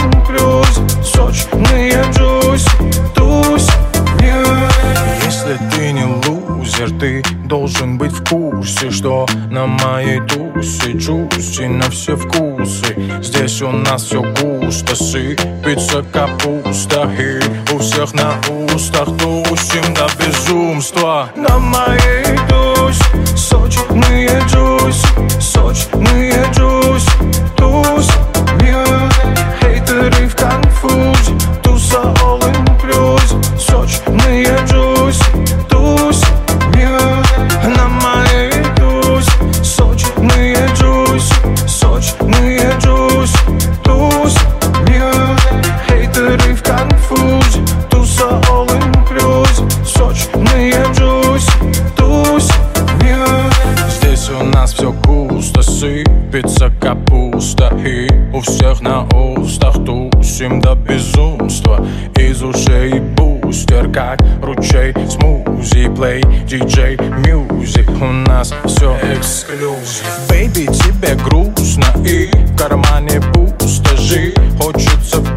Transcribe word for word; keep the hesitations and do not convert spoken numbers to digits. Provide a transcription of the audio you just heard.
all-inclusive, сочные джуси, тусь. Если ты не лузер, ты должен быть в курсе, что на моей тусе джуси на все вкусы. Здесь у нас все густо, сыпется капуста, и у всех на устах тусим до безумства. На моей тусе сочные джуси, сочные джуси, тусь. Хейтеры в конфузе, туса all-inclusive, сочные джуси, тусь. На моей тусе сочные джуси, сочные джуси, тусь. Хейтеры в конфузе, туса all-inclusive, сочные джуси, тусь. Здесь у нас все густо, сыпется капуста, и у всех на устах тусим до безумства. Из ушей бустер, как ручей, смузи, плей, диджей, мьюзик. У нас все эксклюзив. Бэйби, тебе грустно и в кармане пусто, жить хочется